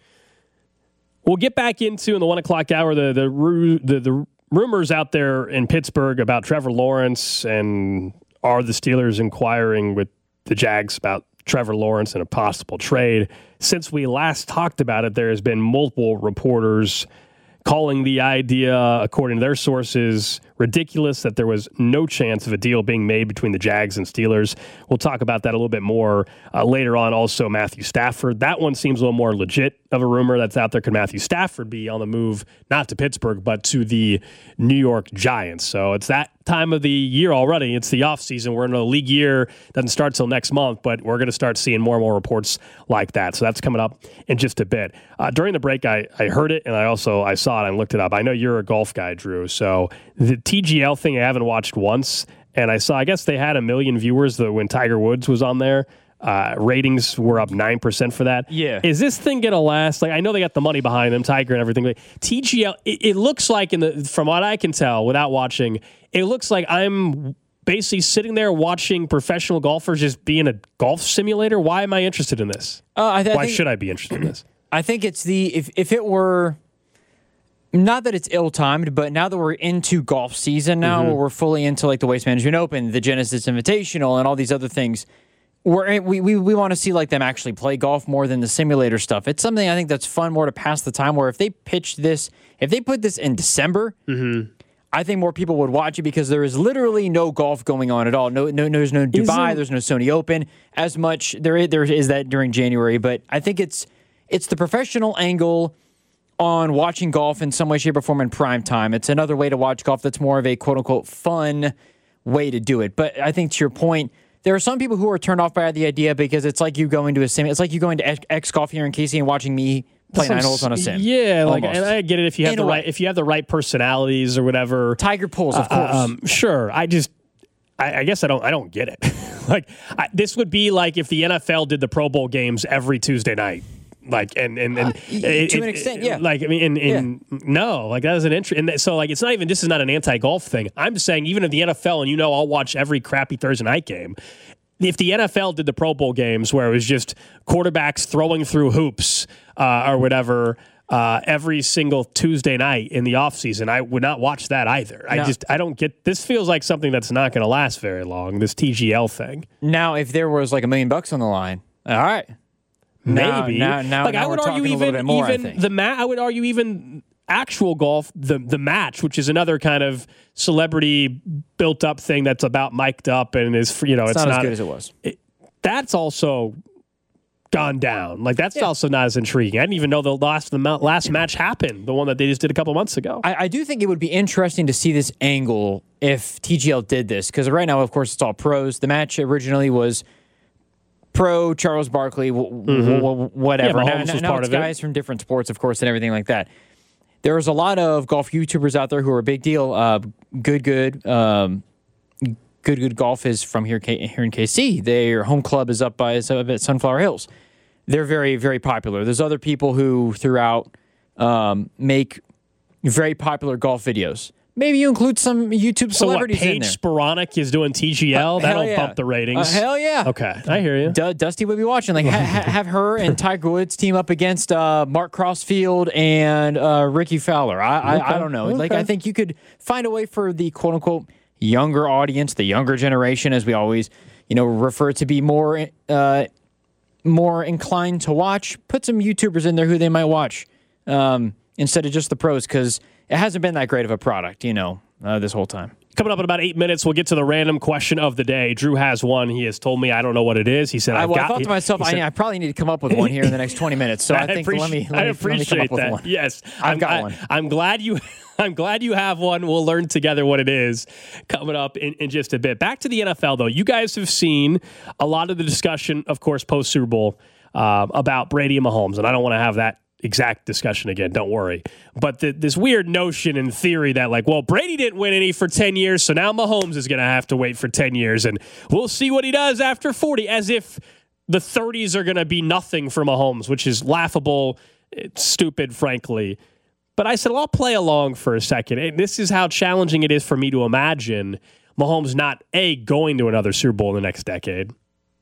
We'll get back into, in the 1 o'clock hour, the rumors out there in Pittsburgh about Trevor Lawrence, and are the Steelers inquiring with the Jags about Trevor Lawrence and a possible trade. Since we last talked about it, there has been multiple reporters calling the idea, according to their sources, ridiculous, that there was no chance of a deal being made between the Jags and Steelers. We'll talk about that a little bit more later on. Also, Matthew Stafford. That one seems a little more legit of a rumor that's out there. Could Matthew Stafford be on the move, not to Pittsburgh, but to the New York Giants? So it's that time of the year already. It's the offseason. We're in a league year. Doesn't start till next month, but we're going to start seeing more and more reports like that. So that's coming up in just a bit. During the break, I heard it, and I saw it and looked it up. I know you're a golf guy, Drew. So the TGL thing I haven't watched once, and I saw, I guess they had 1 million viewers when Tiger Woods was on there. Ratings were up 9% for that. Yeah. Is this thing going to last? Like, I know they got the money behind them, Tiger and everything. But TGL, it looks like, from what I can tell without watching, it looks like I'm basically sitting there watching professional golfers just be in a golf simulator. Why am I interested in this? Why should I be interested in this? I think it's if it were, not that it's ill-timed, but now that we're into golf season now, where we're fully into like the Waste Management Open, the Genesis Invitational, and all these other things, we want to see like them actually play golf more than the simulator stuff. It's something I think that's fun more to pass the time, where if they put this in December, I think more people would watch it, because there is literally no golf going on at all. There's no Dubai, there's no Sony Open as much. There is that during January, but I think it's the professional angle on watching golf in some way, shape, or form in prime time. It's another way to watch golf that's more of a quote-unquote fun way to do it. But I think to your point, there are some people who are turned off by the idea, because it's like you going to it's like you going to X Golf here in Casey and watching me play 9 holes on a sim. Yeah, Almost. and I get it if you have the right personalities or whatever. Tiger pools, of course. Sure. I guess I don't get it. This would be like if the NFL did the Pro Bowl games every Tuesday night. To an extent, yeah. No, that is an interest. And so, it's not even. This is not an anti-golf thing. I'm just saying, even if the NFL, and I'll watch every crappy Thursday night game. If the NFL did the Pro Bowl games where it was just quarterbacks throwing through hoops or whatever every single Tuesday night in the offseason, I would not watch that either. No. I don't get. This feels like something that's not going to last very long. This TGL thing. Now, if there was $1 million on the line, all right. Maybe. Now I would argue I would argue even actual golf, the match, which is another kind of celebrity built up thing that's about mic'd up and is it's not as good as it was. That's also gone down. That's also not as intriguing. I didn't even know the last match happened, the one that they just did a couple months ago. I do think it would be interesting to see this angle if TGL did this, because right now, of course, it's all pros. The match originally was pro, Charles Barkley, whatever. Yeah, now it's guys from different sports, of course, and everything like that. There's a lot of golf YouTubers out there who are a big deal. Good Golf is from here in KC. Their home club is up at Sunflower Hills. They're very, very popular. There's other people who throughout make very popular golf videos. Maybe you include some YouTube celebrities in there. Paige Sporonic is doing TGL? That'll bump the ratings. Hell yeah. Okay, I hear you. Dusty would be watching. Have her and Tiger Woods team up against Mark Crossfield and Ricky Fowler. I don't know. Okay. I think you could find a way for the quote-unquote younger audience, the younger generation, as we always refer to, be more inclined to watch. Put some YouTubers in there who they might watch instead of just the pros, because it hasn't been that great of a product, this whole time. Coming up in about 8 minutes, we'll get to the random question of the day. Drew has one. He has told me I don't know what it is. He said, I thought to myself, I probably need to come up with one here in the next 20 minutes. So I think let me come up with one. Yes, I've got one. I'm glad you have one. We'll learn together what it is coming up in just a bit. Back to the NFL, though. You guys have seen a lot of the discussion, of course, post-Super Bowl about Brady and Mahomes, and I don't want to have that exact discussion again, don't worry. But this weird notion and theory that Brady didn't win any for 10 years, so now Mahomes is going to have to wait for 10 years, and we'll see what he does after 40, as if the 30s are going to be nothing for Mahomes, which is laughable, it's stupid, frankly. But I said, I'll play along for a second. And this is how challenging it is for me to imagine Mahomes not, going to another Super Bowl in the next decade,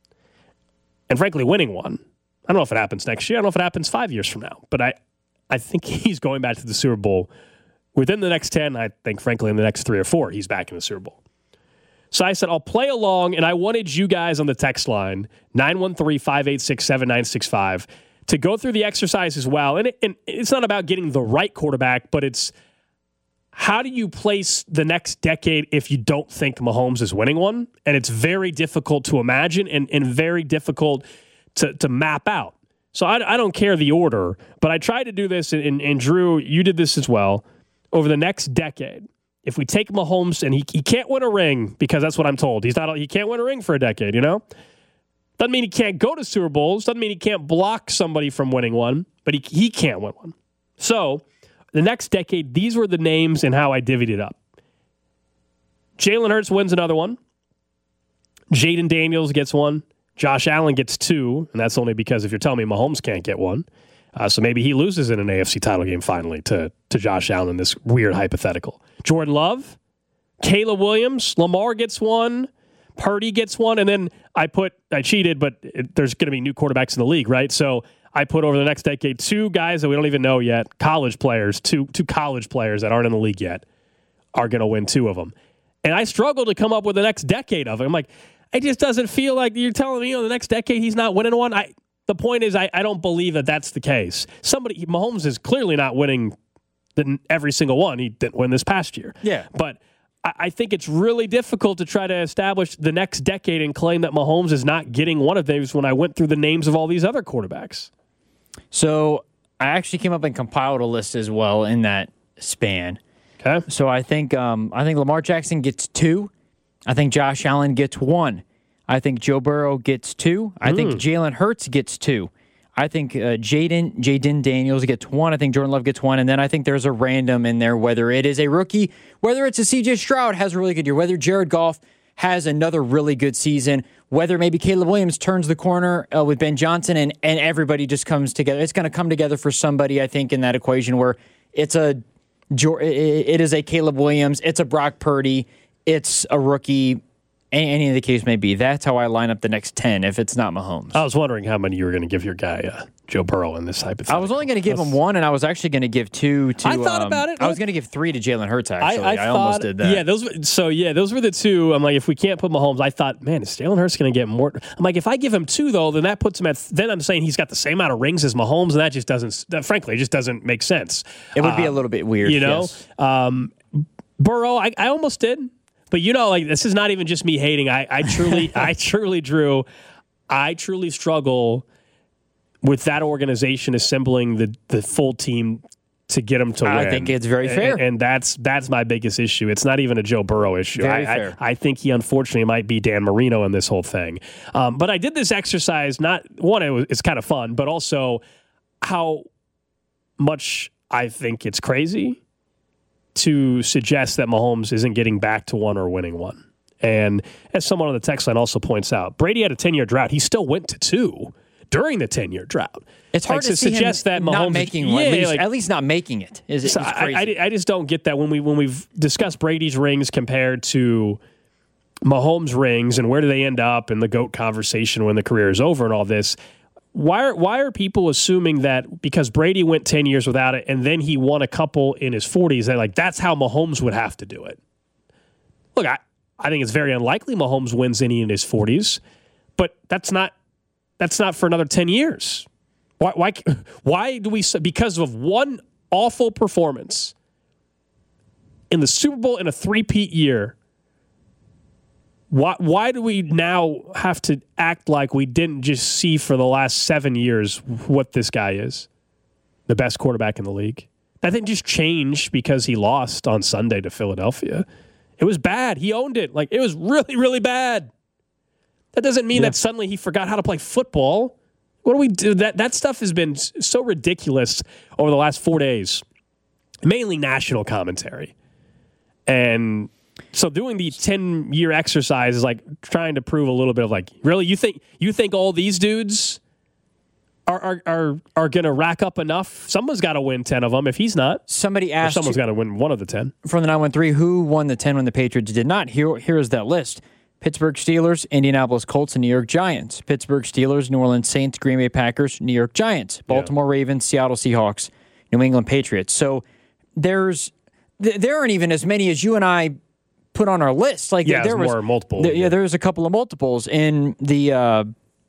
and frankly, winning one. I don't know if it happens next year. I don't know if it happens 5 years from now. But I think he's going back to the Super Bowl within the next 10. I think, frankly, in the next 3 or 4, he's back in the Super Bowl. So I said, I'll play along, and I wanted you guys on the text line, 913-586-7965, to go through the exercise as well. And it's not about getting the right quarterback, but it's how do you place the next decade if you don't think Mahomes is winning one? And it's very difficult to imagine and very difficult to map out. So I don't care the order, but I tried to do this, and Drew, you did this as well, over the next decade. If we take Mahomes, and he can't win a ring, because that's what I'm told. He can't win a ring for a decade, Doesn't mean he can't go to Super Bowls. Doesn't mean he can't block somebody from winning one, but he can't win one. So the next decade, these were the names and how I divvied it up. Jalen Hurts wins another one. Jaden Daniels gets one. Josh Allen gets 2, and that's only because if you're telling me Mahomes can't get one. So maybe he loses in an AFC title game finally to Josh Allen in this weird hypothetical. Jordan Love, Caleb Williams, Lamar gets one, Purdy gets one, and then I cheated, but there's going to be new quarterbacks in the league, right? So I put over the next decade 2 guys that we don't even know yet, college players, two college players that aren't in the league yet are going to win 2 of them. And I struggle to come up with the next decade of it. I'm like, it just doesn't feel like you're telling me, the next decade he's not winning one. The point is, I don't believe that that's the case. Mahomes is clearly not winning every single one. He didn't win this past year. Yeah. But I think it's really difficult to try to establish the next decade and claim that Mahomes is not getting one of those when I went through the names of all these other quarterbacks. So I actually came up and compiled a list as well in that span. Okay. So I think Lamar Jackson gets 2. I think Josh Allen gets 1. I think Joe Burrow gets 2. I think Jalen Hurts gets 2. I think Jaden Daniels gets one. I think Jordan Love gets one. And then I think there's a random in there, whether it is a rookie, whether it's a CJ Stroud has a really good year, whether Jared Goff has another really good season, whether maybe Caleb Williams turns the corner with Ben Johnson and everybody just comes together. It's going to come together for somebody, I think, in that equation where it is a Caleb Williams, it's a Brock Purdy, it's a rookie, any of the case may be. That's how I line up the next 10 if it's not Mahomes. I was wondering how many you were going to give your guy, Joe Burrow, in this hypothetical. I was only going to give him one, and I was actually going to give two to... I thought about it. I was going to give 3 to Jalen Hurts, actually. I almost did that. Yeah, those were the two. I'm like, if we can't put Mahomes, I thought, man, is Jalen Hurts going to get more? I'm like, if I give him 2, though, then that puts him at... Then I'm saying he's got the same amount of rings as Mahomes, and that just doesn't... frankly, it just doesn't make sense. It would be a little bit weird, Yes. Burrow, I almost did. But like, this is not even just me hating. I truly, Drew, I truly struggle with that organization assembling the full team to get them to win. I think it's very fair. And that's my biggest issue. It's not even a Joe Burrow issue. Very fair. I think he unfortunately might be Dan Marino in this whole thing. But I did this exercise, it's kind of fun, but also how much I think it's crazy to suggest that Mahomes isn't getting back to 1 or winning 1. And as someone on the text line also points out, Brady had a 10-year drought. He still went to 2 during the 10-year drought. It's hard to suggest that Mahomes not making one, at least not making it. Is crazy. I just don't get that when we've discussed Brady's rings compared to Mahomes' rings and where do they end up in the GOAT conversation when the career is over and all this. Why are people assuming that because Brady went 10 years without it and then he won a couple in his 40s, that's how Mahomes would have to do it? Look, I think it's very unlikely Mahomes wins any in his 40s, but that's not for another 10 years. Why do we, because of one awful performance in the Super Bowl in a 3-peat year, why do we now have to act like we didn't just see for the last 7 years what this guy is? The best quarterback in the league. That didn't just change because he lost on Sunday to Philadelphia. It was bad. He owned it. It was really, really bad. That doesn't mean that suddenly he forgot how to play football. What do we do? That stuff has been so ridiculous over the last 4 days. Mainly national commentary. And so doing the 10-year exercise is like trying to prove a little bit of really, you think all these dudes are going to rack up enough? Someone's got to win 10 of them. If he's not, somebody asked, someone's got to win one of the 10. From the 913, who won the 10 when the Patriots did not? Here is that list: Pittsburgh Steelers, Indianapolis Colts, and New York Giants. Pittsburgh Steelers, New Orleans Saints, Green Bay Packers, New York Giants, Baltimore Ravens, Seattle Seahawks, New England Patriots. So there aren't even as many as you and I put on our list. There was more multiple. There was a couple of multiples in the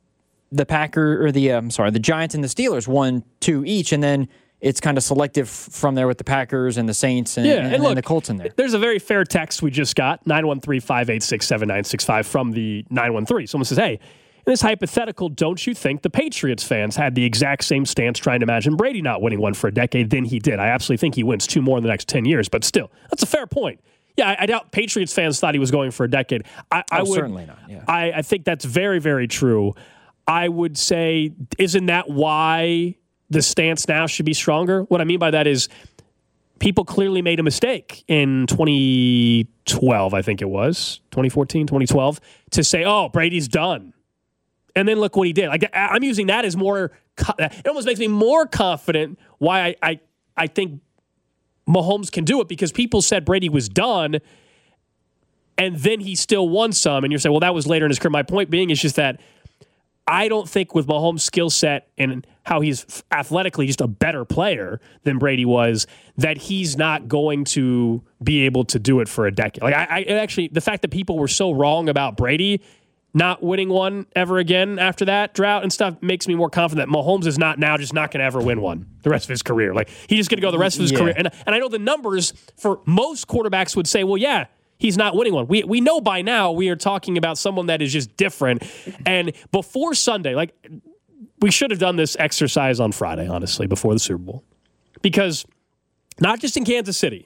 Giants and the Steelers, 1, 2 each, and then it's kind of selective from there with the Packers and the Saints and the Colts in there. There's a very fair text we just got, 913-586-7965 from the 913. Someone says, hey, in this hypothetical, don't you think the Patriots fans had the exact same stance trying to imagine Brady not winning 1 for a decade than he did? I absolutely think he wins 2 more in the next 10 years, but still, that's a fair point. Yeah, I doubt Patriots fans thought he was going for a decade. I would certainly not. Yeah. I think that's very, very true. I would say, isn't that why the stance now should be stronger? What I mean by that is people clearly made a mistake in 2012, I think it was, 2014, 2012, to say, oh, Brady's done. And then look what he did. I'm using that as more, it almost makes me more confident why I think Mahomes can do it, because people said Brady was done and then he still won some. And you're saying, well, that was later in his career. My point being is just that I don't think with Mahomes' skill set and how he's athletically just a better player than Brady was, that he's not going to be able to do it for a decade. I actually, the fact that people were so wrong about Brady not winning 1 ever again after that drought and stuff makes me more confident that Mahomes is not going to ever win 1 the rest of his career. He's just going to go the rest of his career. And I know the numbers for most quarterbacks would say, well, yeah, he's not winning 1. We know by now we are talking about someone that is just different. And before Sunday, we should have done this exercise on Friday, honestly, before the Super Bowl. Because not just in Kansas City,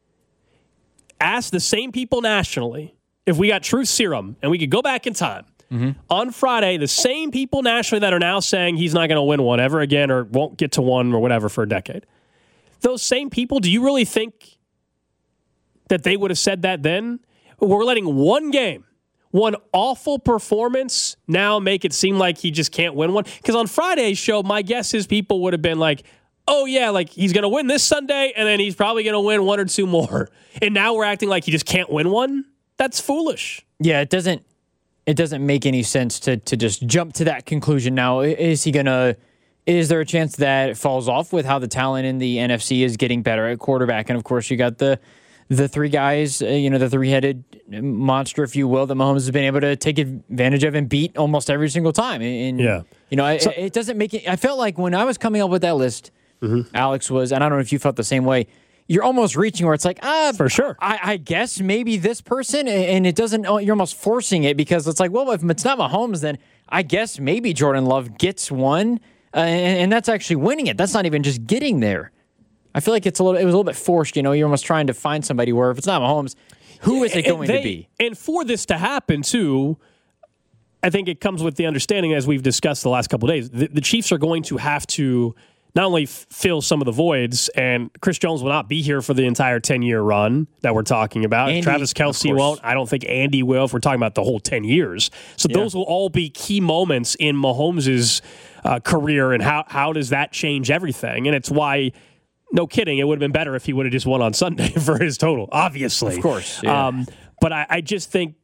ask the same people nationally if we got truth serum and we could go back in time On Friday, the same people nationally that are now saying he's not going to win one ever again or won't get to one or whatever for a decade. Those same people, do you really think that they would have said that then? We're letting one game, one awful performance now make it seem like he just can't win one. Because on Friday's show, my guess is people would have been like, oh, yeah, like he's going to win this Sunday, and then he's probably going to win one or two more. And now we're acting like he just can't win one? That's foolish. Yeah, it doesn't make any sense to just jump to that conclusion now. Is there a chance that it falls off with how the talent in the NFC is getting better at quarterback? And, of course, you got the three guys, the three-headed monster, if you will, that Mahomes has been able to take advantage of and beat almost every single time. And, it doesn't make it – I felt like when I was coming up with that list – Alex was, and I don't know if you felt the same way, you're almost reaching where it's like, for sure. I guess maybe this person, and it doesn't, you're almost forcing it because it's like, well, if it's not Mahomes, then I guess maybe Jordan Love gets one, and that's actually winning it. That's not even just getting there. I feel like it was a little bit forced, you're almost trying to find somebody where if it's not Mahomes, who is it going to be? And for this to happen, too, I think it comes with the understanding, as we've discussed the last couple of days, the Chiefs are going to have to not only fill some of the voids, and Chris Jones will not be here for the entire 10-year run that we're talking about. Travis Kelce won't. I don't think Andy will if we're talking about the whole 10 years. So those will all be key moments in Mahomes' career, and how does that change everything? And it's why, no kidding, it would have been better if he would have just won on Sunday for his total, obviously. Of course. Yeah. But I just think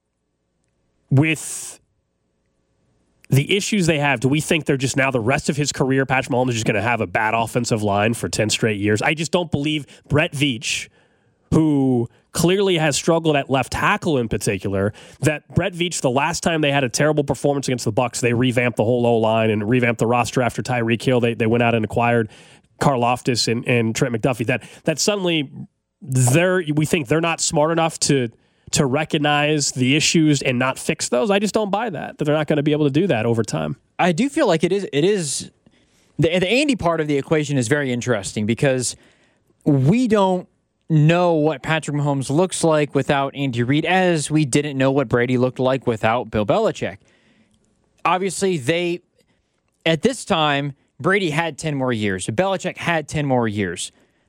with the issues they have, do we think they're just now the rest of his career, Patrick Mahomes is just going to have a bad offensive line for 10 straight years? I just don't believe Brett Veach, who clearly has struggled at left tackle in particular, that Brett Veach, the last time they had a terrible performance against the Bucs, they revamped the whole O-line and revamped the roster after Tyreek Hill. They went out and acquired Karlaftis and Trent McDuffie. That suddenly we think they're not smart enough to recognize the issues and not fix those. I just don't buy that they're not going to be able to do that over time. I do feel like it is the Andy part of the equation is very interesting because we don't know what Patrick Mahomes looks like without Andy Reid, as we didn't know what Brady looked like without Bill Belichick. Obviously, at this time, Brady had 10 more years. Belichick had 10 more years.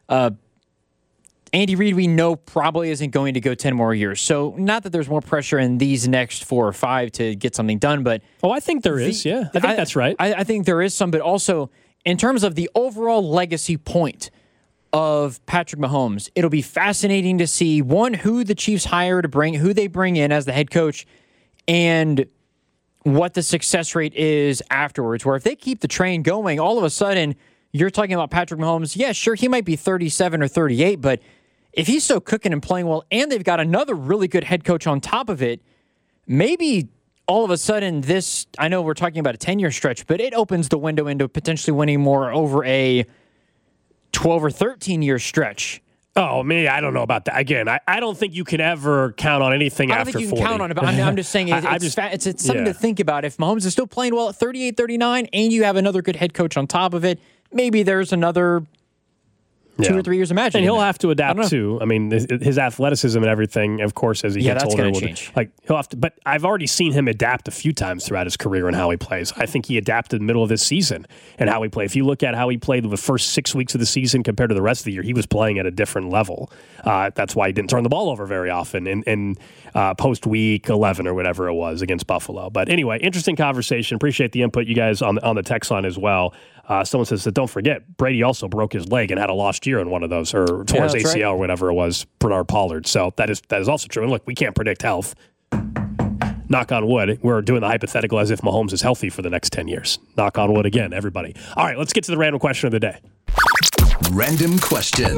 Andy Reid, we know, probably isn't going to go 10 more years. So not that there's more pressure in these next 4 or 5 to get something done, but... Oh, I think there is, yeah. I think that's right. I think there is some, but also in terms of the overall legacy point of Patrick Mahomes, it'll be fascinating to see, one, who the Chiefs hire to who they bring in as the head coach, and what the success rate is afterwards, where if they keep the train going, all of a sudden, you're talking about Patrick Mahomes. Yeah, sure, he might be 37 or 38, but if he's still cooking and playing well, and they've got another really good head coach on top of it, maybe all of a sudden this, I know we're talking about a 10-year stretch, but it opens the window into potentially winning more over a 12 or 13-year stretch. Oh, me, I don't know about that. Again, I don't think you can ever count on anything after 40. I don't think you can count on it, but I'm just saying it's something to think about. If Mahomes is still playing well at 38, 39, and you have another good head coach on top of it, maybe there's another 2 or 3 years of magic. And he'll have to adapt too. I mean, his athleticism and everything, of course, as he gets older. Yeah, that's going to change. Like, he'll have to, but I've already seen him adapt a few times throughout his career and how he plays. I think he adapted in the middle of this season and how he played. If you look at how he played the first 6 weeks of the season compared to the rest of the year, he was playing at a different level. That's why he didn't turn the ball over very often in post week 11 or whatever it was against Buffalo. But anyway, interesting conversation. Appreciate the input you guys on the text line as well. Someone says that don't forget, Brady also broke his leg and had a lost year in one of those, or tore his ACL or whatever it was, Bernard Pollard. So that is also true. And look, we can't predict health. Knock on wood. We're doing the hypothetical as if Mahomes is healthy for the next 10 years. Knock on wood again, everybody. All right, let's get to the random question of the day. Random question.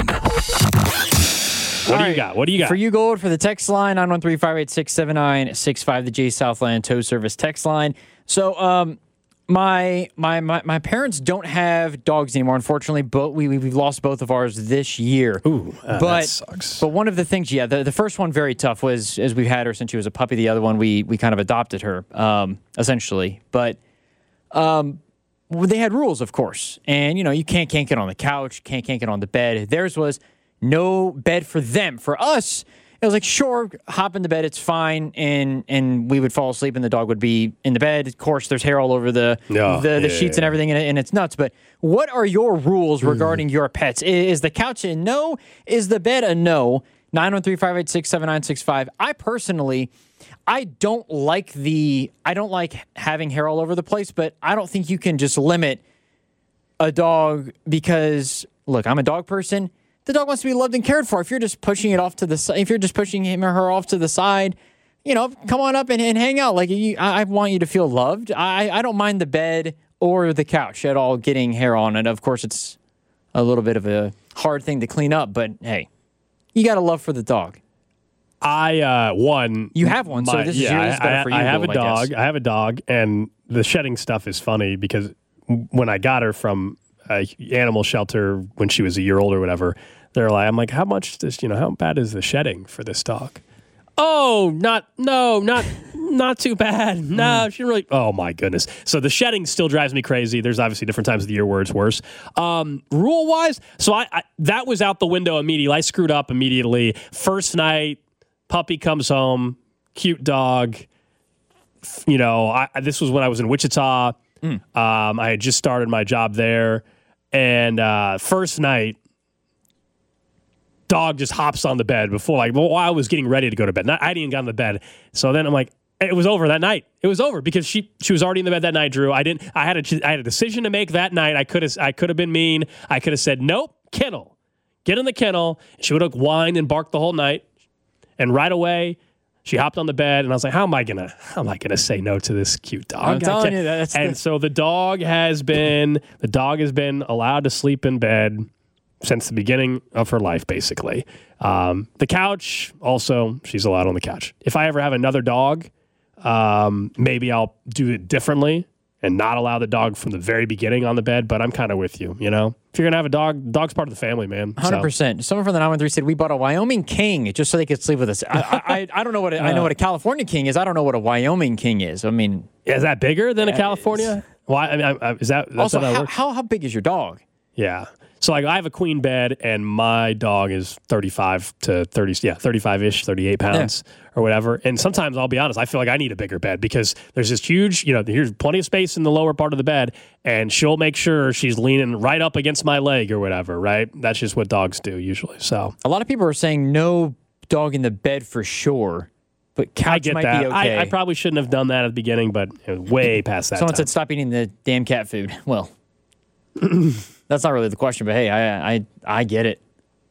What do you got? What do you got? For you, Gold, for the text line, 913-586-7965, the J Southland Tow Service text line. So, my parents don't have dogs anymore, unfortunately, but we've lost both of ours this year. Ooh, that sucks. But one of the things, the first one very tough was, as we've had her since she was a puppy. The other one, we kind of adopted her, essentially. But they had rules, of course. And, you can't get on the couch, can't get on the bed. Theirs was no bed for them. For us, it was like, sure, hop in the bed, it's fine, and we would fall asleep, and the dog would be in the bed. Of course, there's hair all over the sheets and everything, and it's nuts. But what are your rules regarding your pets? Is the couch a no? Is the bed a no? 913-586-7965. I personally, I don't like having hair all over the place, but I don't think you can just limit a dog because, look, I'm a dog person. The dog wants to be loved and cared for. If you're just pushing it off to the side, if you're just pushing him or her off to the side, come on up and hang out. Like, I want you to feel loved. I don't mind the bed or the couch at all getting hair on it. Of course, it's a little bit of a hard thing to clean up, but hey, you got a love for the dog. You have one, so this is better for you. I have a dog. I have a dog, and the shedding stuff is funny because when I got her from a animal shelter when she was a year old or whatever, I'm like, how bad is the shedding for this dog? Oh, not too bad. No, she really. Oh my goodness. So the shedding still drives me crazy. There's obviously different times of the year where it's worse. Rule wise, so I that was out the window immediately. I screwed up immediately. First night, puppy comes home, cute dog. This was when I was in Wichita. I had just started my job there, and first night, dog just hops on the bed while I was getting ready to go to bed. I hadn't even gotten to bed. So then I'm like, it was over that night. It was over because she was already in the bed that night, Drew. I had a decision to make that night. I could have been mean. I could have said, nope, kennel. Get in the kennel. She would have whined and barked the whole night. And right away, she hopped on the bed, and I was like, how am I gonna say no to this cute dog? I'm telling you that. So the dog has been allowed to sleep in bed since the beginning of her life, basically. The couch, also, she's allowed on the couch. If I ever have another dog, maybe I'll do it differently and not allow the dog from the very beginning on the bed, but I'm kind of with you, If you're going to have a dog, dog's part of the family, man. 100%. Someone from the 913 said, we bought a Wyoming King just so they could sleep with us. I don't know I know what a California King is. I don't know what a Wyoming King is. I mean... Is that bigger than a California? Why? Is that... Also, how big is your dog? Yeah. So I have a queen bed, and my dog is 35 to 35-ish, 38 pounds or whatever. And sometimes, I'll be honest, I feel like I need a bigger bed because there's this huge, here's plenty of space in the lower part of the bed, and she'll make sure she's leaning right up against my leg or whatever, right? That's just what dogs do usually. So a lot of people are saying no dog in the bed for sure, but couch might be okay. I probably shouldn't have done that at the beginning, but way past that. Someone said stop eating the damn cat food. Well... That's not really the question, but hey, I get it.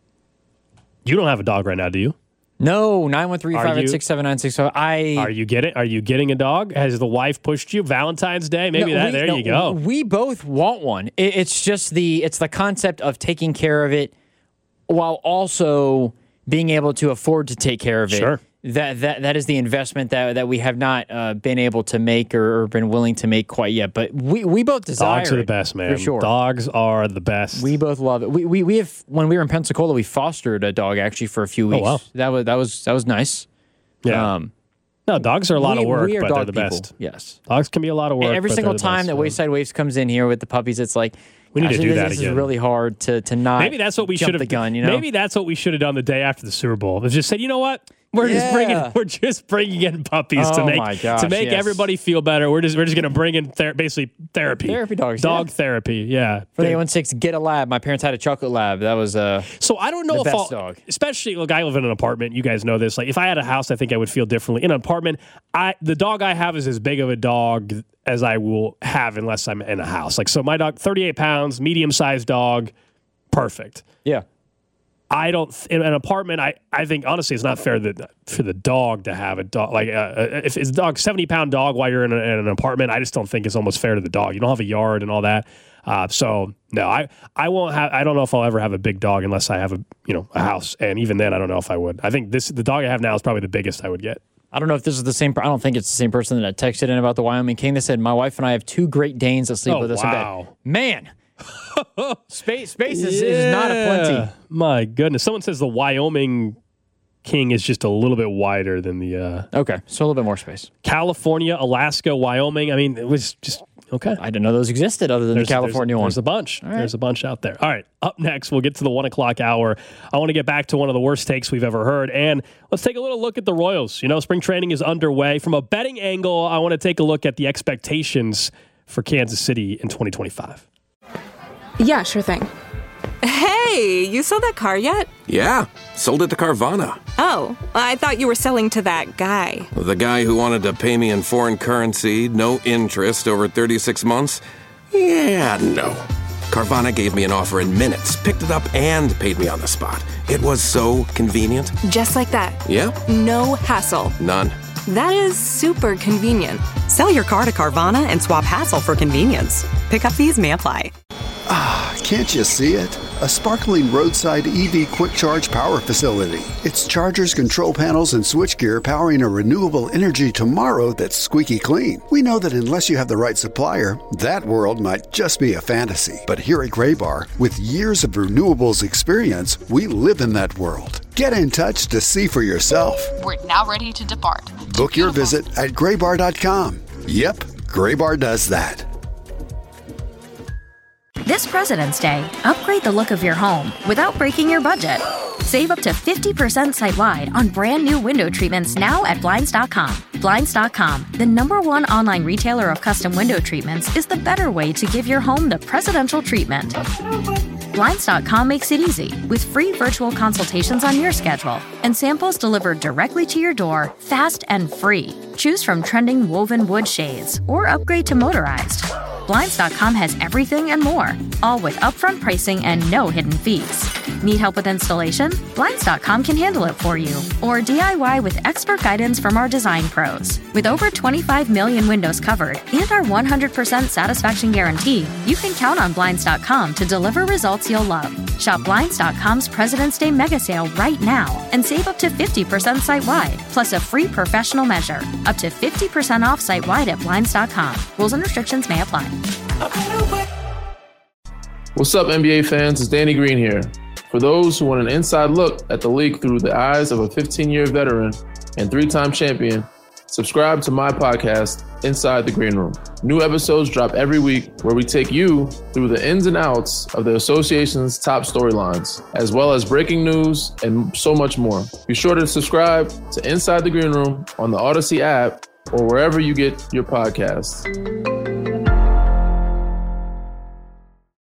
You don't have a dog right now, do you? No, 913-586-7965. Are you getting a dog? Has the wife pushed you? Valentine's Day? There you go. We both want one. It's just the concept of taking care of it while also being able to afford to take care of it. Sure. That is the investment that we have not been able to make or been willing to make quite yet. But we both desire dogs are the best, man. For sure. Dogs are the best. We both love it. We have, when we were in Pensacola, we fostered a dog actually for a few weeks. Oh, wow. That was nice. Yeah. No, dogs are a lot of work, but they're the best. Yes. Dogs can be a lot of work. Every single time that Wayside Waves comes in here with the puppies, it's like, we need to do that again. This is really hard to not. Maybe that's what we should have. The gun, Maybe that's what we should have done the day after the Super Bowl. Was just said, you know what? We're just bringing in puppies to make everybody feel better. We're just going to bring in basically therapy. Therapy dogs. Dog therapy. Yeah. For the 816, get a lab. My parents had a chocolate lab. That was so I don't know the if best dog. Especially look, I live in an apartment. You guys know this. Like if I had a house, I think I would feel differently. In an apartment, the dog I have is as big of a dog as I will have unless I'm in a house. Like so, my dog, 38 pounds, medium-sized dog, perfect. Yeah. In an apartment, I think, honestly, it's not fair for the dog to have a dog. Like, if it's a dog, 70-pound dog while you're in an apartment, I just don't think it's almost fair to the dog. You don't have a yard and all that. So, no, I won't have, I don't know if I'll ever have a big dog unless I have a house. And even then, I don't know if I would. I think the dog I have now is probably the biggest I would get. I don't know if this is the same. I don't think it's the same person that texted in about the Wyoming King. They said, my wife and I have 2 Great Danes that sleep with us in bed. Man. Space is not a plenty. My goodness. Someone says the Wyoming King is just a little bit wider than the... Okay, so a little bit more space. California, Alaska, Wyoming. I mean, it was just Okay. I didn't know those existed other than the California one. There's a bunch. Right. There's a bunch out there. All right. Up next, we'll get to the 1 o'clock hour. I want to get back to one of the worst takes we've ever heard. And let's take a little look at the Royals. Spring training is underway. From a betting angle, I want to take a look at the expectations for Kansas City in 2025. Yeah, sure thing. Hey, you sold that car yet? Yeah, sold it to Carvana. Oh, I thought you were selling to that guy. The guy who wanted to pay me in foreign currency, no interest, over 36 months? Yeah, no. Carvana gave me an offer in minutes, picked it up, and paid me on the spot. It was so convenient. Just like that. Yeah? No hassle. None. That is super convenient. Sell your car to Carvana and swap hassle for convenience. Pickup fees may apply. Can't you see it? A sparkling roadside EV quick charge power facility. It's chargers, control panels, and switchgear powering a renewable energy tomorrow that's squeaky clean. We know that unless you have the right supplier, that world might just be a fantasy. But here at Graybar, with years of renewables experience, we live in that world. Get in touch to see for yourself. We're now ready to depart. Book your visit at graybar.com. Yep, Graybar does that. This President's Day, upgrade the look of your home without breaking your budget. Save up to 50% site-wide on brand new window treatments now at Blinds.com. Blinds.com, the #1 online retailer of custom window treatments, is the better way to give your home the presidential treatment. Blinds.com makes it easy with free virtual consultations on your schedule and samples delivered directly to your door, fast and free. Choose from trending woven wood shades or upgrade to motorized. Blinds.com has everything and more, all with upfront pricing and no hidden fees. Need help with installation? Blinds.com can handle it for you. Or DIY with expert guidance from our design pros. With over 25 million windows covered and our 100% satisfaction guarantee, you can count on Blinds.com to deliver results you'll love. Shop Blinds.com's President's Day mega sale right now and save up to 50% site-wide, plus a free professional measure. Up to 50% off site-wide at Blinds.com. Rules and restrictions may apply. What's up, NBA fans? It's Danny Green here. For those who want an inside look at the league through the eyes of a 15-year veteran and 3-time champion, subscribe to my podcast, Inside the Green Room. New episodes drop every week where we take you through the ins and outs of the association's top storylines, as well as breaking news and so much more. Be sure to subscribe to Inside the Green Room on the Odyssey app or wherever you get your podcasts.